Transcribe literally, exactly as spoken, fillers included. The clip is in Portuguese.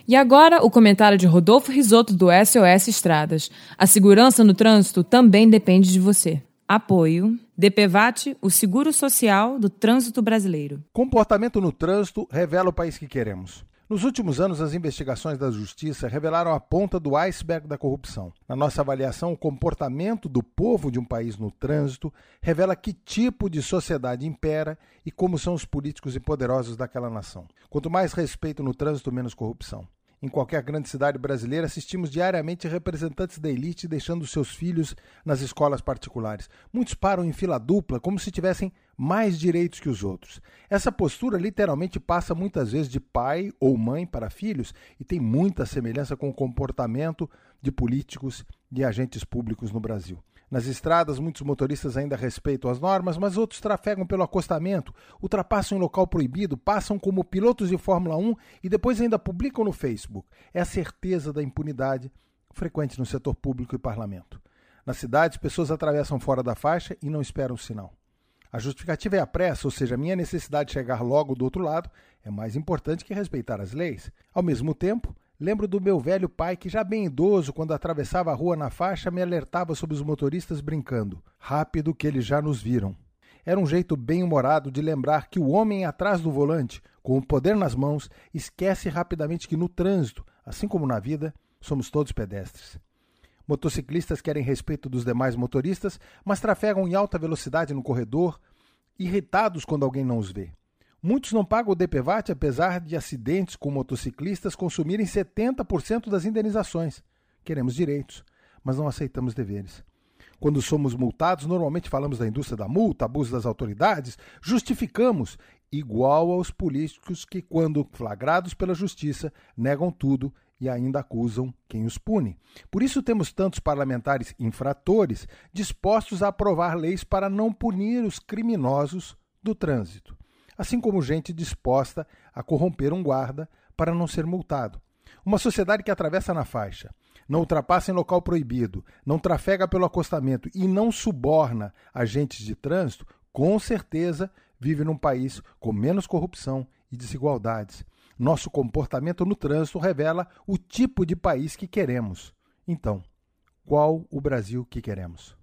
E agora, o comentário de Rodolfo Risotto, do S O S Estradas. A segurança no trânsito também depende de você. Apoio. DPVAT, o seguro social do trânsito brasileiro. Comportamento no trânsito revela o país que queremos. Nos últimos anos, as investigações da Justiça revelaram a ponta do iceberg da corrupção. Na nossa avaliação, o comportamento do povo de um país no trânsito revela que tipo de sociedade impera e como são os políticos e poderosos daquela nação. Quanto mais respeito no trânsito, menos corrupção. Em qualquer grande cidade brasileira, assistimos diariamente representantes da elite deixando seus filhos nas escolas particulares. Muitos param em fila dupla, como se tivessem mais direitos que os outros. Essa postura literalmente passa muitas vezes de pai ou mãe para filhos e tem muita semelhança com o comportamento de políticos e agentes públicos no Brasil. Nas estradas, muitos motoristas ainda respeitam as normas, mas outros trafegam pelo acostamento, ultrapassam em local proibido, passam como pilotos de Fórmula um e depois ainda publicam no Facebook. É a certeza da impunidade frequente no setor público e parlamento. Nas cidades, pessoas atravessam fora da faixa e não esperam o sinal. A justificativa é a pressa, ou seja, a minha necessidade de chegar logo do outro lado é mais importante que respeitar as leis. Ao mesmo tempo, lembro do meu velho pai que, já bem idoso, quando atravessava a rua na faixa, me alertava sobre os motoristas brincando. Rápido que eles já nos viram. Era um jeito bem-humorado de lembrar que o homem atrás do volante, com o poder nas mãos, esquece rapidamente que no trânsito, assim como na vida, somos todos pedestres. Motociclistas querem respeito dos demais motoristas, mas trafegam em alta velocidade no corredor, irritados quando alguém não os vê. Muitos não pagam o DPVAT, apesar de acidentes com motociclistas consumirem setenta por cento das indenizações. Queremos direitos, mas não aceitamos deveres. Quando somos multados, normalmente falamos da indústria da multa, abuso das autoridades, justificamos, igual aos políticos que, quando flagrados pela justiça, negam tudo e ainda acusam quem os pune. Por isso temos tantos parlamentares infratores dispostos a aprovar leis para não punir os criminosos do trânsito. Assim como gente disposta a corromper um guarda para não ser multado. Uma sociedade que atravessa na faixa, não ultrapassa em local proibido, não trafega pelo acostamento e não suborna agentes de trânsito, com certeza vive num país com menos corrupção e desigualdades. Nosso comportamento no trânsito revela o tipo de país que queremos. Então, qual o Brasil que queremos?